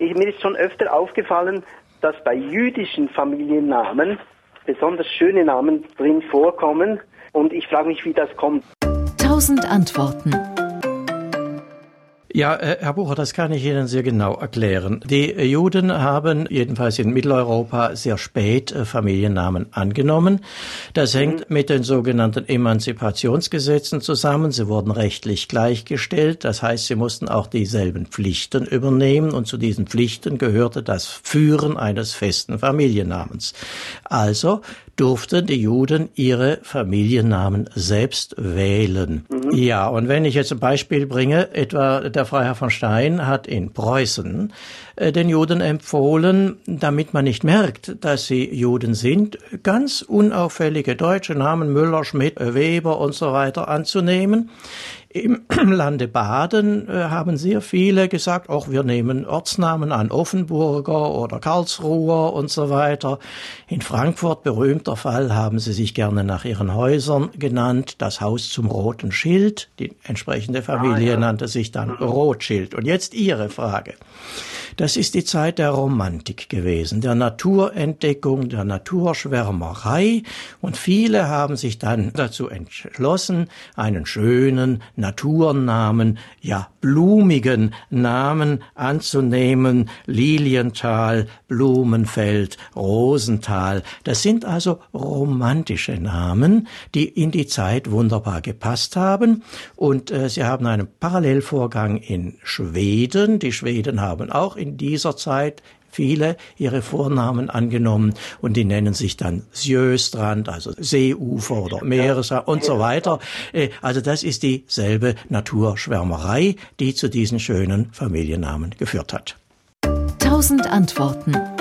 Mir ist schon öfter aufgefallen, dass bei jüdischen Familiennamen besonders schöne Namen drin vorkommen. Und ich frage mich, wie das kommt. 1000 Antworten. Ja, Herr Bucher, das kann ich Ihnen sehr genau erklären. Die Juden haben jedenfalls in Mitteleuropa sehr spät Familiennamen angenommen. Das hängt mit den sogenannten Emanzipationsgesetzen zusammen. Sie wurden rechtlich gleichgestellt. Das heißt, sie mussten auch dieselben Pflichten übernehmen. Und zu diesen Pflichten gehörte das Führen eines festen Familiennamens. Also durften die Juden ihre Familiennamen selbst wählen. Ja, und wenn ich jetzt ein Beispiel bringe, etwa der Freiherr von Stein hat in Preußen den Juden empfohlen, damit man nicht merkt, dass sie Juden sind, ganz unauffällige deutsche Namen Müller, Schmidt, Weber und so weiter anzunehmen. Im Lande Baden haben sehr viele gesagt, auch wir nehmen Ortsnamen an, Offenburger oder Karlsruher und so weiter. In Frankfurt, berühmter Fall, haben sie sich gerne nach ihren Häusern genannt. Das Haus zum Roten Schild, die entsprechende Familie nannte sich dann Rothschild. Und jetzt Ihre Frage. Das ist die Zeit der Romantik gewesen, der Naturentdeckung, der Naturschwärmerei. Und viele haben sich dann dazu entschlossen, einen schönen Naturnamen, ja blumigen Namen anzunehmen. Lilienthal, Blumenfeld, Rosenthal. Das sind also romantische Namen, die in die Zeit wunderbar gepasst haben. Und sie haben einen Parallelvorgang in Schweden. Die Schweden haben auch in dieser Zeit viele ihre Vornamen angenommen und die nennen sich dann Sjöstrand, also Seeufer oder Meeresrand und so weiter. Also das ist dieselbe Naturschwärmerei, die zu diesen schönen Familiennamen geführt hat. 1000 Antworten.